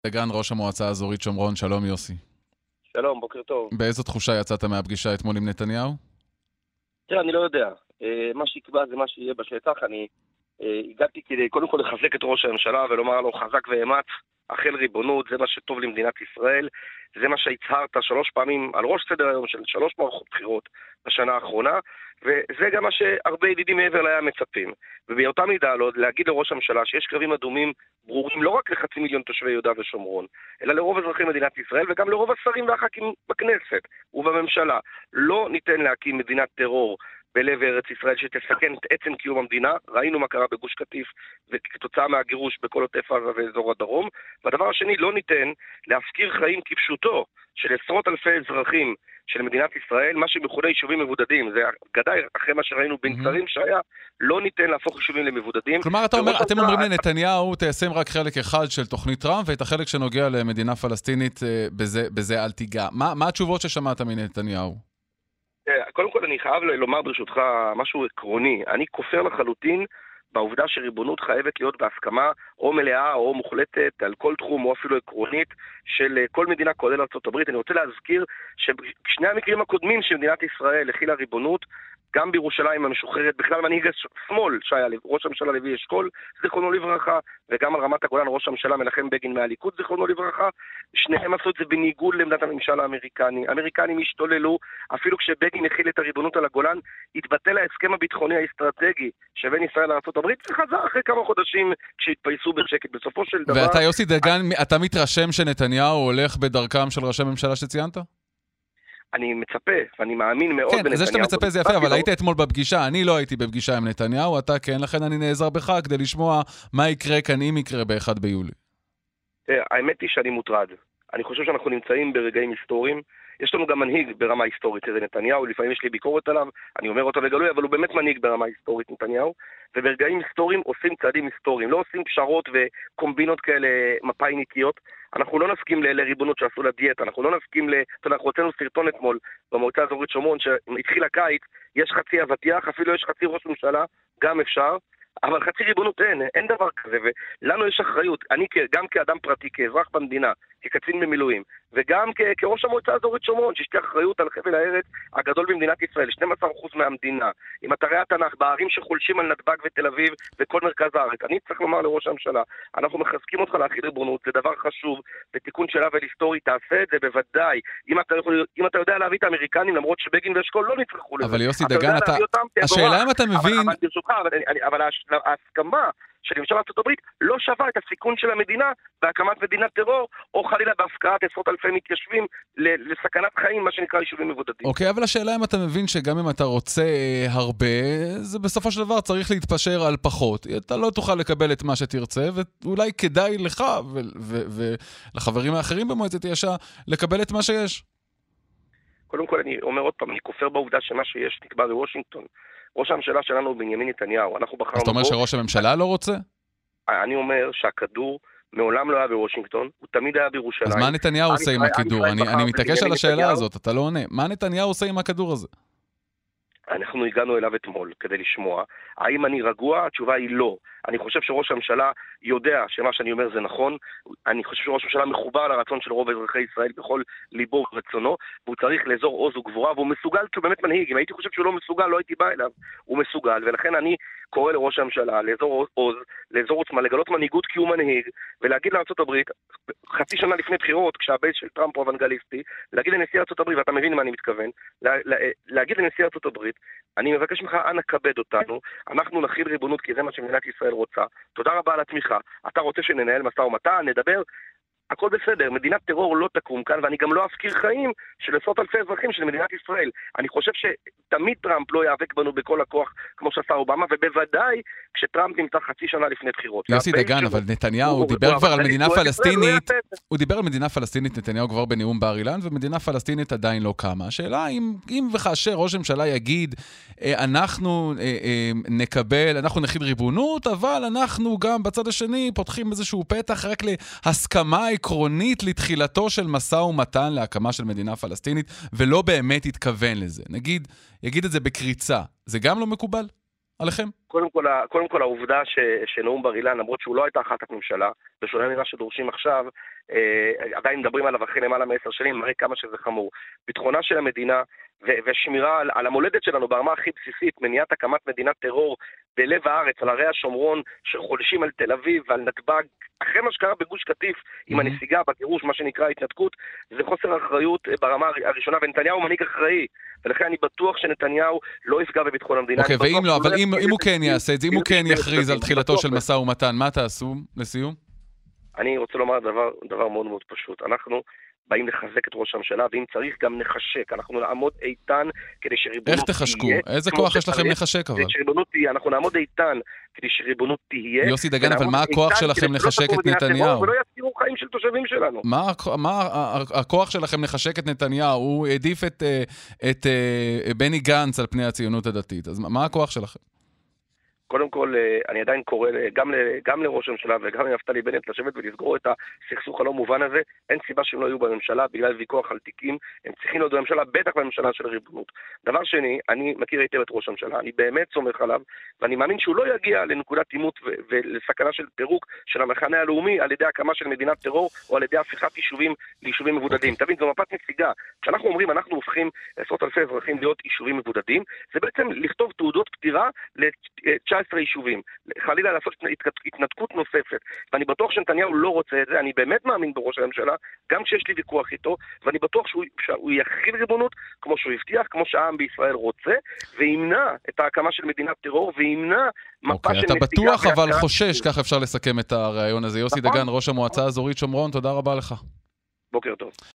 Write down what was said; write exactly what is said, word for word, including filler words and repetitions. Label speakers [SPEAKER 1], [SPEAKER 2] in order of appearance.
[SPEAKER 1] דגן, ראש המועצה האזורית שומרון, שלום יוסי.
[SPEAKER 2] שלום, בוקר טוב.
[SPEAKER 1] באיזו תחושה יצאת מהפגישה אתמול עם נתניהו?
[SPEAKER 2] תראה, אני לא יודע. מה שיקבע זה מה שיהיה בשטח. אני הגעתי כדי קודם כל לחזק את ראש הממשלה ולומר לו חזק ואמץ, החל ריבונות, זה מה שטוב למדינת ישראל, זה מה שהצהרת שלוש פעמים על ראש סדר היום של שלוש מערכות בחירות בשנה האחרונה, וזה גם מה שהרבה ידידים מעבר לים מצפים. ובאותה מידה לא, להגיד לראש הממשלה שיש קווים אדומים ברורים לא רק לחצי מיליון תושבי יהודה ושומרון, אלא לרוב אזרחי מדינת ישראל וגם לרוב השרים והח"כים בכנסת ובממשלה. לא ניתן להקים מדינת טרור בלב ארץ ישראל שתסכן את עצם קיום המדינה. ראינו מה קרה בגוש קטיף וכתוצאה מהגירוש בכל עוטף עזה ואזור הדרום. והדבר השני, לא ניתן להפקיר חיים כפשוטו של עשרות אלפי אזרחים של מדינת ישראל, מה שמכונה יישובים מבודדים. זה גדאי אחרי מה שראינו בנצרים שהיה, לא ניתן להפוך יישובים למבודדים.
[SPEAKER 1] כלומר, אתה אומר, אתם אומרים לנתניהו, תיישם רק חלק אחד של תוכנית טראמפ, ואת החלק שנוגע למדינה פלסטינית, בזה, בזה אל תיגע. מה, מה התשובות ששמעת מנתניהו?
[SPEAKER 2] קודם כל אני חייב לומר ברשותך משהו עקרוני. אני כופר לחלוטין בעובדה שריבונות חייבת להיות בהסכמה או מלאה או מוחלטת על כל תחום או אפילו עקרונית של כל מדינה כולל ארצות הברית. אני רוצה להזכיר שבשני המקרים הקודמים שמדינת ישראל הכילה ריבונות, גם בירושלים המשוחררת, בכלל מנהיג השמאל שהיה ראש הממשלה לוי אשכול, זיכרונו לברכה, וגם על רמת הגולן ראש הממשלה מנחם בגין מהליכוד, זיכרונו לברכה. שניהם עשו את זה בניגוד לעמדת הממשל האמריקני. האמריקנים השתוללו, אפילו כשבגין הכיל את הריבונות על הגולן, התבטל ההסכם הביטחוני האסטרטגי שבין ישראל לארצות הברית, וחזר אחרי כמה חודשים כשהתפייסו בשקט. בסופו של דבר...
[SPEAKER 1] ואתה יוסי דגן, אתה מתרשם שנתניהו הולך בדרכם של ראשי ממשלה שציינת?
[SPEAKER 2] אני מצפה, ואני מאמין מאוד בנתניהו.
[SPEAKER 1] כן, זה שאתה מצפה זה יפה, אבל היית אתמול בפגישה, אני לא הייתי בפגישה עם נתניהו, אתה כן, לכן אני נעזר בך כדי לשמוע מה יקרה כאן אם יקרה ב-אחד ביולי.
[SPEAKER 2] האמת היא שאני מוטרד. אני חושב שאנחנו נמצאים ברגעים היסטוריים. יש לנו גם מנהיג ברמה היסטורית, זה נתניהו, לפעמים יש לי ביקורת עליו, אני אומר אותו לגלוי, אבל הוא באמת מנהיג ברמה היסטורית, נתניהו, וברגעים היסטוריים עושים צעדים היסטוריים, לא עושים פשרות וקומבינות כאלה מפאיניקיות. אנחנו לא נסכים לריבונות שעשו לדיאטה, אנחנו לא נסכים ל... אנחנו הוצאנו סרטון אתמול במועצה האזורית שומרון, שהתחיל הקיץ, יש חצי אבטיח, אפילו יש חצי ראש ממשלה, גם אפשר, אבל חצי ריבונות אין, אין דבר כזה, ולנו יש אחריות, אני גם כאדם פרטי, כאזרח במדינה, כקצין במילואים, וגם כ- כראש המועצה האזורית שומרון, שיש לי אחריות על חבל הארץ הגדול במדינת ישראל, שנים עשר אחוז מהמדינה, עם אתרי התנ"ך, בערים שחולשים על נתב"ג ותל אביב וכל מרכז הארץ. אני צריך לומר לראש הממשלה, אנחנו מחזקים אותך להחיל ריבונות, זה דבר חשוב, ותיקון של עוול היסטורי, תעשה את זה בוודאי. אם אתה, יכול, אם אתה יודע להביא את האמריקנים, למרות שבגין ואשכול לא נצטרכו לזה.
[SPEAKER 1] אבל יוסי דגן, אתה... השאלה אם אתה מבין...
[SPEAKER 2] אבל, אבל, ברשותך, אבל, אבל ההסכמה של ממשל ארצות הברית לא שווה את הסיכון של המדינה בהקמת מדינת טרור, או חלילה בהפקעת עשרות אלפי מתיישבים לסכנת חיים, מה שנקרא יישובים מבודדים.
[SPEAKER 1] אוקיי, אבל השאלה אם אתה מבין שגם אם אתה רוצה הרבה, זה בסופו של דבר צריך להתפשר על פחות. אתה לא תוכל לקבל את מה שתרצה, ואולי כדאי לך ולחברים האחרים במועצת יש"ע לקבל את מה שיש.
[SPEAKER 2] קודם כל אני אומר עוד פעם, אני כופר בעובדה שמה שיש נקבע בוושינגטון. ראש הממשלה שלנו הוא בנימין נתניהו. אנחנו בחרנו...
[SPEAKER 1] אז אתה אומר שראש הממשלה לא רוצה?
[SPEAKER 2] אני אומר שהכדור מעולם לא היה בוושינגטון, הוא תמיד היה בירושלים.
[SPEAKER 1] אז מה נתניהו עושה עם הכדור? אני מתעקש על השאלה הזאת, אתה לא עונה. מה נתניהו עושה עם הכדור הזה?
[SPEAKER 2] אנחנו הגענו אליו אתמול כדי לשמוע. האם אני רגוע? התשובה היא לא. אני חושב שראש הממשלה יודע שמה שאני אומר זה נכון. אני חושב שראש הממשלה מחובר לרצון של רוב אזרחי ישראל בכל ליבו ורצונו, והוא צריך לאזור עוז וגבורה, והוא מסוגל, כי הוא באמת מנהיג. אם הייתי חושב שהוא לא מסוגל, לא הייתי בא אליו. הוא מסוגל, ולכן אני קורא לראש הממשלה לאזור עוז, לאזור עוצמה, לגלות מנהיגות כי הוא מנהיג, ולהגיד לארצות הברית, חצי שנה לפני בחירות, כשהבייס של טראמפ הוא אוונגליסטי, להגיד לנשיא ארצות הברית, ואתה מבין מה אני מתכוון, לה, לה, להגיד לנשיא ארצות הברית, אני מבקש ממך, אנא כבד אותנו, אנחנו נכיל ריבונות כי זה מה שמדינת ישראל רוצה. תודה רבה על התמיכה. אתה רוצה שננהל משא ומתן, נדבר, הכל בסדר. מדינת טרור לא תקום כאן, ואני גם לא אפקיר חיים של עשרות אלפי אזרחים של מדינת ישראל. אני חושב שתמיד טראמפ לא יאבק בנו בכל הכוח כמו שעשה אובמה, ובוודאי כשטראמפ נמצא חצי שנה לפני בחירות.
[SPEAKER 1] יוסי דגן, אבל נתניהו, הוא דיבר כבר על מדינה פלסטינית, הוא דיבר על מדינה פלסטינית, נתניהו כבר בנאום בר אילן, ומדינה פלסטינית עדיין לא קמה. השאלה אם וכאשר ראש הממשלה יגיד, אנחנו נקבל, אנחנו נחיל ריבונות, אבל אנחנו גם בצד השני פותחים איזשהו פתח רק להסכמה עקרונית לתחילתו של משא ומתן להקמה של מדינה פלסטינית, ולא באמת התכוון לזה. נגיד, יגיד את זה בקריצה. זה גם לא מקובל? עליכם?
[SPEAKER 2] קודם כל, קודם כל העובדה ש, שנאום בר אילן, למרות שהוא לא הייתה החלטת ממשלה, בשונה ממה שדורשים עכשיו, אה, עדיין מדברים עליו אחרי למעלה מעשר שנים, מראה כמה שזה חמור. ביטחונה של המדינה ו- ושמירה על, על המולדת שלנו ברמה הכי בסיסית, מניעת הקמת מדינת טרור בלב הארץ, על הרי השומרון, שחולשים על תל אביב ועל נתב"ג, אחרי מה שקרה בגוש קטיף, עם
[SPEAKER 1] Mm-hmm.
[SPEAKER 2] הנסיגה, בגירוש, מה שנקרא התנתקות, זה חוסר אחריות ברמה הראשונה, ונתניהו מנהיג אחראי, ולכן אני בטוח שנתניהו לא יפגע בביטחון המדינה.
[SPEAKER 1] אוקיי, ואם לא, אבל אם הוא כן יעשה את זה, אם הוא כן יכריז על תחילתו של משא ומתן, מה תעשו לסיום?
[SPEAKER 2] אני רוצה לומר דבר, דבר מאוד מאוד פשוט. אנחנו באים לחזק את ראש הממשלה, ואם צריך גם נחשק. אנחנו נעמוד איתן כדי שריבונות תהיה.
[SPEAKER 1] איך תחשקו? איזה כוח יש לכם לחשק אבל?
[SPEAKER 2] שריבונות תהיה, אנחנו נעמוד איתן כדי שריבונות תהיה.
[SPEAKER 1] יוסי דגן, אבל מה הכוח שלכם לחשק את נתניהו?
[SPEAKER 2] ולא יפקירו חיים של תושבים שלנו.
[SPEAKER 1] מה הכוח שלכם לחשק את נתניהו? הוא העדיף את בני גנץ על פני הציונות הדתית. אז מה הכוח שלכם?
[SPEAKER 2] קודם כל, אני עדיין קורא גם, גם לראש הממשלה וגם לנפתלי בנט לשבת ולסגור את הסכסוך הלא מובן הזה. אין סיבה שהם לא יהיו בממשלה בגלל ויכוח על תיקים. הם צריכים להיות בממשלה, בטח בממשלה של ריבונות. דבר שני, אני מכיר היטב את ראש הממשלה, אני באמת סומך עליו, ואני מאמין שהוא לא יגיע לנקודת עימות ו- ולסכנה של פירוק של המחנה הלאומי על ידי הקמה של מדינת טרור או על ידי הפיכת יישובים ליישובים מבודדים. תבין, זו מפת נסיגה. כשאנחנו אומרים, אנחנו הופכים עשרות אלפי אזרחים להיות יישובים מבודדים, זה בעצם לכתוב תעודות פטירה ל-תשע עשרה יישובים, חלילה לעשות התנתקות נוספת, ואני בטוח שנתניהו לא רוצה את זה, אני באמת מאמין בראש הממשלה, גם כשיש לי ויכוח איתו, ואני בטוח שהוא, שהוא יכיל ריבונות, כמו שהוא הבטיח, כמו שהעם בישראל רוצה, וימנע את ההקמה של מדינת טרור, וימנע מפה של נסיגה.
[SPEAKER 1] אתה בטוח אבל חושש, כך אפשר לסכם את הרעיון הזה. יוסי דגן, ראש המועצה האזורית שומרון, תודה רבה לך.
[SPEAKER 2] בוקר טוב.